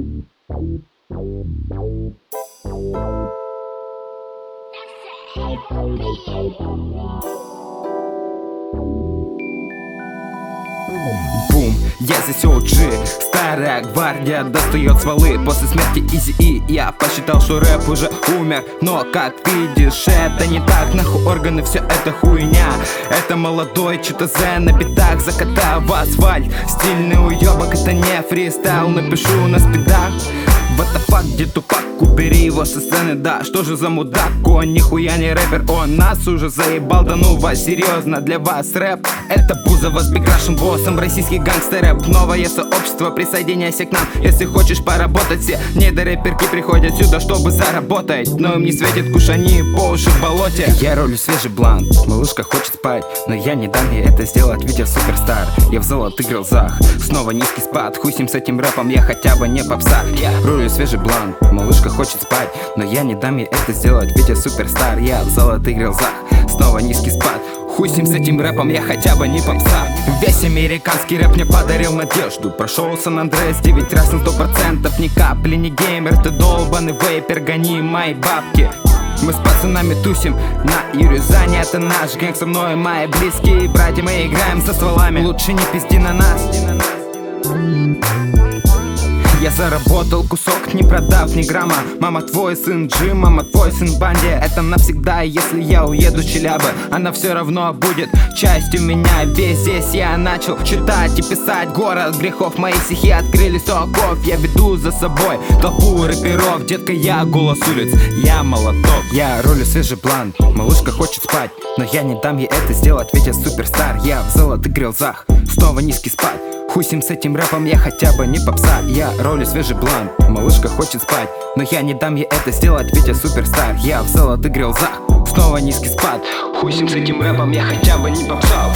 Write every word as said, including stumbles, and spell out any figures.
Бум, я здесь о джи, старая гвардия достает стволы. После смерти Изи-И я посчитал, что рэп уже умер. Но как видишь, это не так, нахуй органы, все это хуйня. Это молодой ЧТЗ на битах, закатав в асфальт. Стильный уебок, это не фристайл, напишу на спидах. What the fuck, где Тупак, убери его со сцены, да. Что же за мудак, он нихуя не рэпер. Он нас уже заебал, да ну вас, серьезно, для вас рэп это Бузова с биграшем боссом. Российский гангстер-рэп, новое сообщество, присоединяйся к нам, если хочешь поработать. Все недорэперки приходят сюда, чтобы заработать, но им не светит кушани по уши в болоте. Я ролю свежий блант, малышка хочет спать, но я не дам ей это сделать, ведь я суперстар. Я в золотых грилзах, снова низкий спад. Хуй с ним, с этим рэпом, я хотя бы не попса. Я ролю свежий блант, малышка хочет спать, но я не дам ей это сделать, ведь я суперстар. Я в золотых грилзах, снова низкий спад. Хуй с ним, с этим рэпом, я хотя бы не попса. Весь американский рэп мне подарил надежду. Прошел Сан-Андреас девять раз на сто процентов. Ни капли не геймер, ты долбаный вейпер, гони мои бабки. Мы с пацанами тусим на Юрезане, это наш гэнг, со мной мои близкие братья. Мы играем со стволами, лучше не пизди на нас. Я заработал кусок, не продав ни грамма. Мама твой сын Джим, мама твой сын Банди. Это навсегда, если я уеду в Челябы, она все равно будет частью меня. Весь здесь я начал читать и писать. Город грехов, мои стихи открыли соков. Я веду за собой толпу рэперов. Детка, я голос улиц, я молоток. Я ролю свежий план, малышка хочет спать, но я не дам ей это сделать, ведь я суперстар. Я в золотых грилзах, снова низкий спад. Хуй с ним, с этим рэпом, я хотя бы не попса. Я ролю свежий блант, малышка хочет спать, но я не дам ей это сделать, ведь я суперстар. Я в золотых грилзах, снова низкий спад. Хуй с ним, с этим рэпом, я хотя бы не попса.